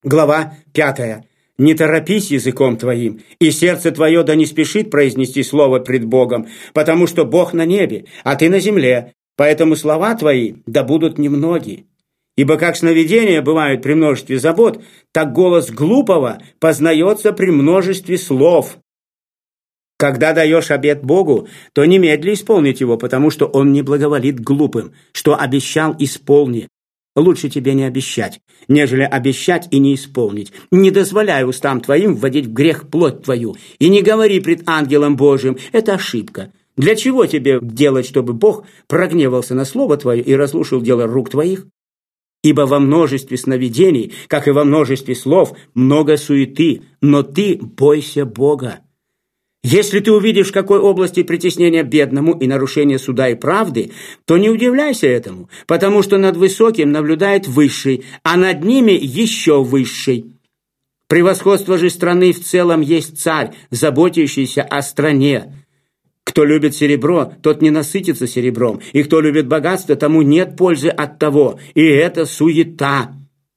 Глава 5. «Не торопись языком твоим, и сердце твое да не спешит произнести слово пред Богом, потому что Бог на небе, а ты на земле, поэтому слова твои да будут немноги. Ибо как сновидения бывают при множестве забот, так голос глупого познается при множестве слов. Когда даешь обет Богу, то немедли исполнить его, потому что Он не благоволит глупым, что обещал исполни. Лучше тебе не обещать, нежели обещать и не исполнить. Не дозволяй устам твоим вводить в грех плоть твою, и не говори пред ангелом Божиим, это ошибка. Для чего тебе делать, чтобы Бог прогневался на слово твое и разрушил дело рук твоих? Ибо во множестве сновидений, как и во множестве слов, много суеты, но ты бойся Бога. Если ты увидишь в какой области притеснения бедному и нарушения суда и правды, то не удивляйся этому, потому что над высоким наблюдает высший, а над ними еще высший. Превосходство же страны в целом есть царь, заботящийся о стране. Кто любит серебро, тот не насытится серебром, и кто любит богатство, тому нет пользы от того, и это суета.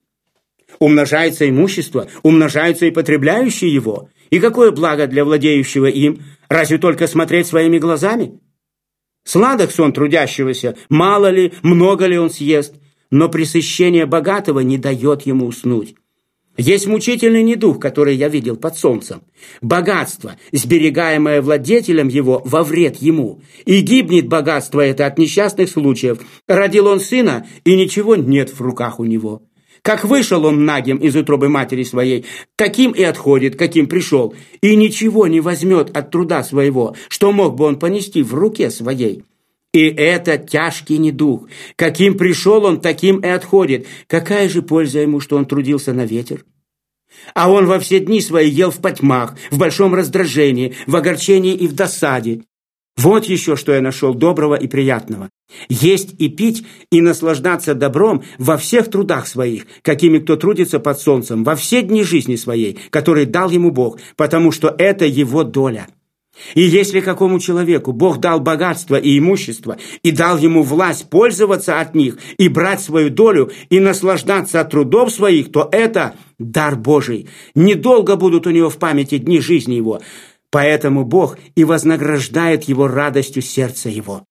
Умножается имущество, умножаются и потребляющие его. И какое благо для владеющего им? Разве только смотреть своими глазами? Сладок сон трудящегося, мало ли, много ли он съест, но пресыщение богатого не дает ему уснуть. Есть мучительный недуг, который я видел под солнцем. Богатство, сберегаемое владетелем его, во вред ему. И гибнет богатство это от несчастных случаев. Родил он сына, и ничего нет в руках у него. Как вышел он нагим из утробы матери своей, таким и отходит, каким пришел, и ничего не возьмет от труда своего, что мог бы он понести в руке своей. И это тяжкий недуг. Каким пришел он, таким и отходит. Какая же польза ему, что он трудился на ветер? А он во все дни свои ел в потьмах, в большом раздражении, в огорчении и в досаде. Вот еще, что я нашел доброго и приятного. Есть и пить, и наслаждаться добром во всех трудах своих, какими кто трудится под солнцем, во все дни жизни своей, которые дал ему Бог, потому что это его доля. И если какому человеку Бог дал богатство и имущество, и дал ему власть пользоваться от них, и брать свою долю, и наслаждаться от трудов своих, то это дар Божий. Недолго будут у него в памяти дни жизни его, поэтому Бог и вознаграждает его радостью сердца его.